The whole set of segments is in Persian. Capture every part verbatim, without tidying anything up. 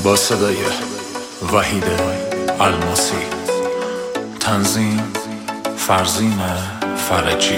با صدای وحید الماسی، تنظیم فرزین فرجی.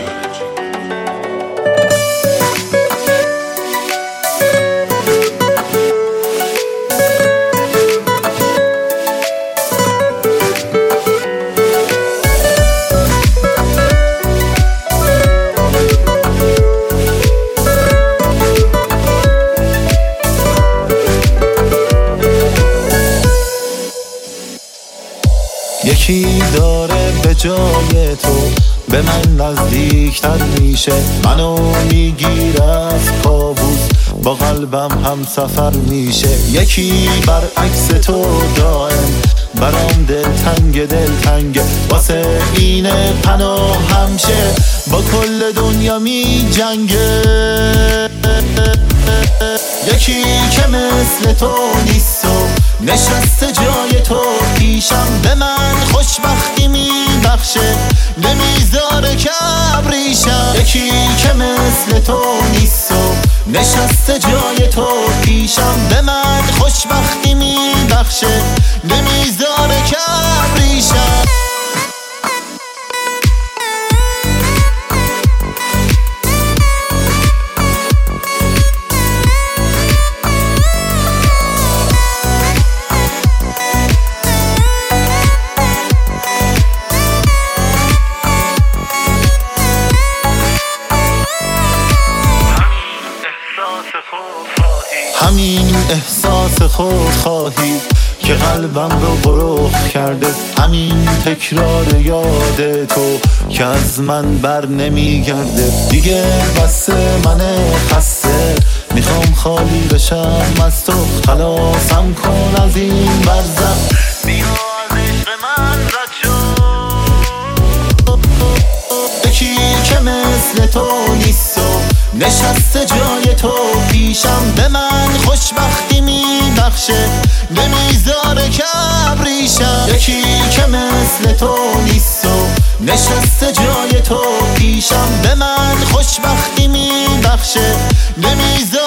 یکی داره به جای تو به من نزدیکتر میشه، منو میگیره از کابوس با قلبم هم سفر میشه. یکی برعکس تو دائم برام دلتنگ دلتنگ، واسه اینه پناه همشه با کل دنیا می جنگه. یکی که مثل تو نیست و نشسته جای تو پیشم، به من خوشبختی میبخشه نمیذاره که ابریشم. یکی که مثل تو نیست و نشسته جای تو پیشم، به من خوشبختی میبخشه نمیذاره که ابریشم. همین احساس خودخواهی که قلبم رو غرق کرده، همین تکرار یاد تو که از من بر نمیگرده. دیگه بس من خسته میخوام خالی بشم از تو، خلاصم کن از این برزخ، بیا از عشق من رد شو. یکی که مثل تو نیست و نشسته جای تو پیشم، به من خوشبختی میبخشه نمیذاره که ابریشم. یکی که مثل تو نیست و نشسته جای تو پیشم، به من خوشبختی میبخشه نمیذاره